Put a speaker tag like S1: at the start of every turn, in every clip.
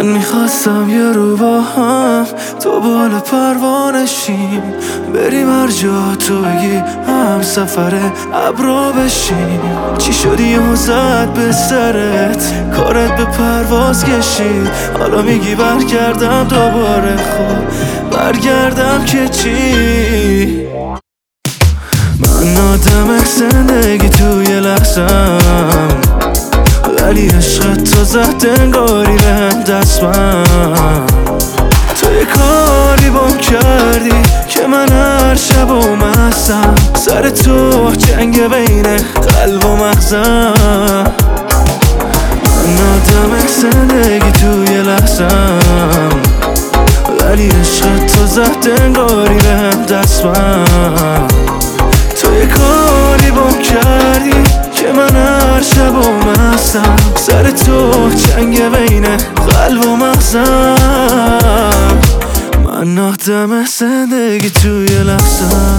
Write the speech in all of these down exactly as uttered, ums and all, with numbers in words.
S1: من میخواستم یه رو با هم تو بالا پروانشیم، بریم هر جا تو بگی هم سفر ابرا بشیم. چی شدی و زد به سرت کارت به پرواز کشید، حالا میگی برگردم دوباره، خب برگردم که چی؟ من آدم زندگی توی لحظم، ولی عشقت تو زد انگاری بهم دستم. تو یه کاری بام کردی که من هر شب و مستم، سر تو جنگ بین قلب و مغزم. من آدم زندگی توی لحظم، ولی عشقت تو زد انگاری بهم دستم. تو یه کاری بام کردی که من هر شب و مستم، سر تو جنگ بین قلب و مغزم. من آدم زندگی توی لحظم.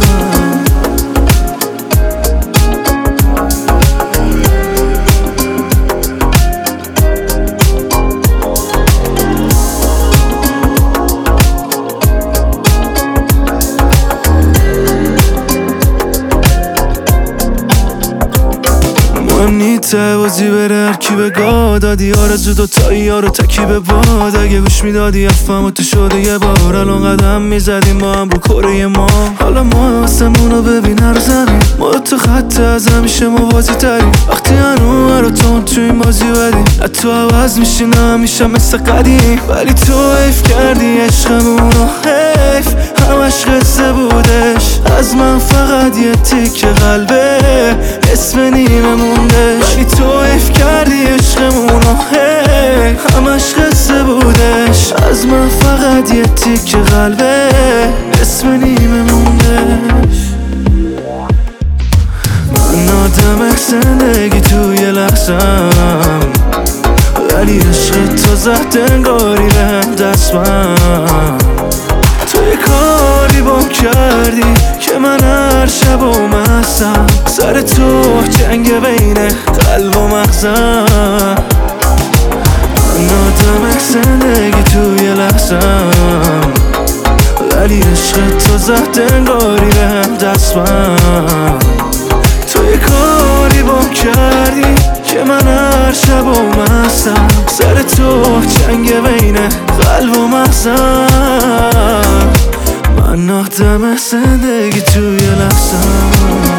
S1: نیته بازی بره هر کی به گاه دادی، آرزو دوتایی یارو تکی به باد. اگه گوش میدادی افهم تو شده یه بار، الان قدم میزدیم با هم رو کره ما. حالا ما آسمونو ببین هر زمین، ما تو خط از همیشه موازی تریم. وقتی هنو رو تون تو این بازی بدیم، نه تو عوض میشی نه همیشه مثل قدیم. ولی تو حیف کردی عشقمونو، حیف همش قصه بودش، از من فقط یه تیکه قلبه اسم نیمه مونده. ولی تو حیف کردی عشقمونو، هی همش قصه بودش، از من فقط یه تیکه قلبه اسم نیمه موندش. من آدم زندگی توی لحظم، ولی عشق تو زد انگاری بهم دستم. تو یه کاری بام کردی که من هر شب و مستم، سر تو جنگ بین قلب و مغزم. من آدم زندگی توی لحظم، ولی عشق تو زد انگاری بهم دستم. تو یه کاری بام کردی که من هر شب و مستم، سر تو جنگ بین قلب و مغزم. من آدم زندگی توی لحظم.